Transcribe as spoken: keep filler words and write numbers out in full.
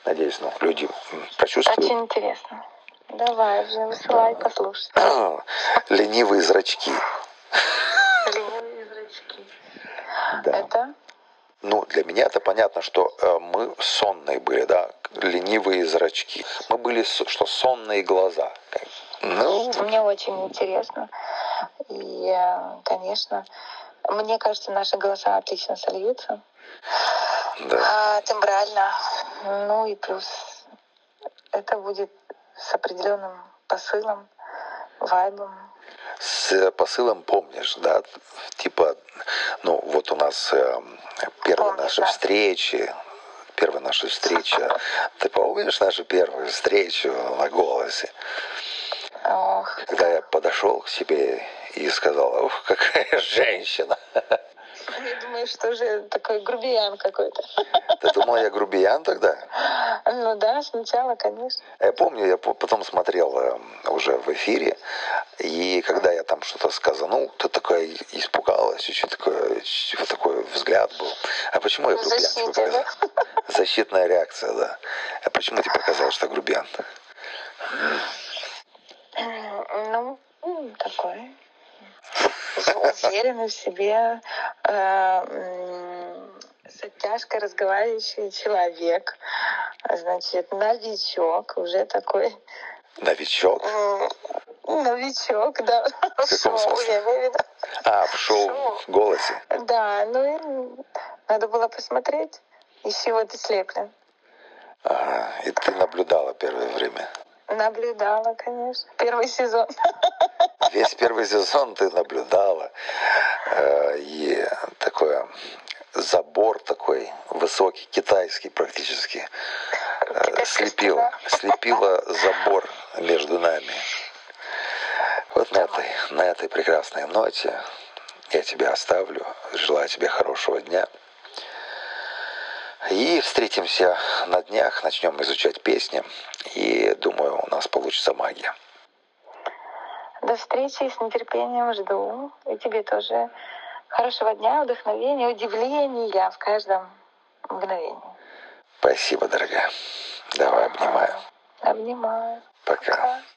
Надеюсь, ну, люди почувствуют. Очень интересно. Давай уже, высылай, послушай. Ленивые зрачки. Ленивые зрачки. Да. Это? Ну, для меня это понятно, что э, мы сонные были, да, ленивые зрачки. Мы были, что сонные глаза. Ну... Мне очень интересно. И, конечно, мне кажется, наши голоса отлично сольются. Да. А, тембрально. Ну и плюс это будет с определенным посылом, вайбом. С посылом, помнишь, да, типа, ну вот у нас э, первая Помню, наша да. встреча, первая наша встреча, ты помнишь нашу первую встречу на «Голосе»? Ох, когда да. я подошел к себе и сказал: ух, какая женщина. Я думаю, что же такой грубиян какой-то. Ты думал, я грубиян тогда? Ну да, сначала, конечно. Я помню, я потом смотрел уже в эфире, и когда я там что-то сказанул, ты такая испугалась, очень такой, вот такой взгляд был. А почему я грубиян тебе показал? Да? Защитная реакция, да. А почему тебе показалось, что грубиян? Ну, такой уверенный в себе, с оттяжкой разговаривающий человек, значит, новичок, уже такой. Новичок? Новичок, да. В каком смысле? Я имею в виду. А, в шоу, шоу. В «Голосе»? Да, ну и надо было посмотреть, из чего ты слеплен. Ага, и ты наблюдала первое время? Наблюдала, конечно. Первый сезон. Весь первый сезон ты наблюдала. И такой забор такой высокий, китайский практически, слепила, слепила забор между нами. Вот на этой, на этой прекрасной ноте я тебя оставлю. Желаю тебе хорошего дня. И встретимся на днях, начнем изучать песни. И думаю, у нас получится магия. До встречи, с нетерпением жду. И тебе тоже хорошего дня, вдохновения, удивления в каждом мгновении. Спасибо, дорогая. Давай, обнимаю. Обнимаю. Пока. Пока.